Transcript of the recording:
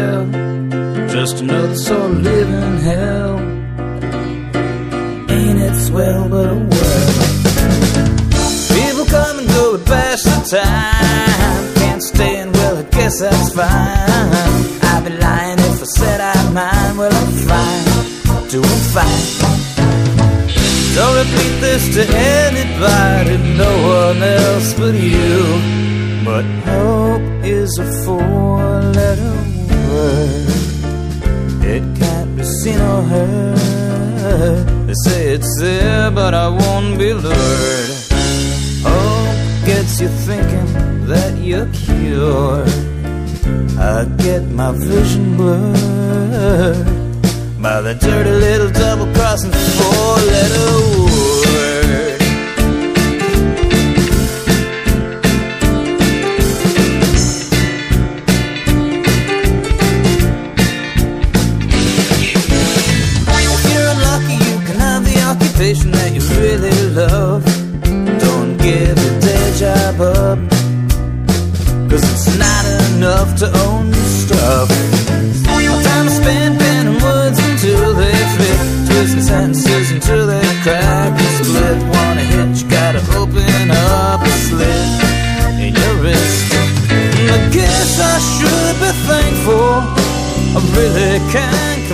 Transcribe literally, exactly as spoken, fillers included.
well, just another sort of living hell. Ain't it swell, but oh well. People come and go and pass the time. Can't stay and well, I guess that's fine. I'd be lying if I said I'd mind. Well, I'm fine, doing fine. Don't repeat this to anybody, no one else but you. But hope is a four-letter word. It can't be seen or heard. They say it's there, but I won't be lured. Hope gets you thinking that you're cured. I get my vision blurred by the dirty little double-crossing four-letter word. If you're unlucky, you can have the occupation that you really love. Don't give your day job up, 'cause it's not enough to own stuff. No time to spend penning words until they fit, twisting sentences until they crack and split. Wanna hit, you gotta open up a slit in your wrist. I guess I should be thankful, I really can't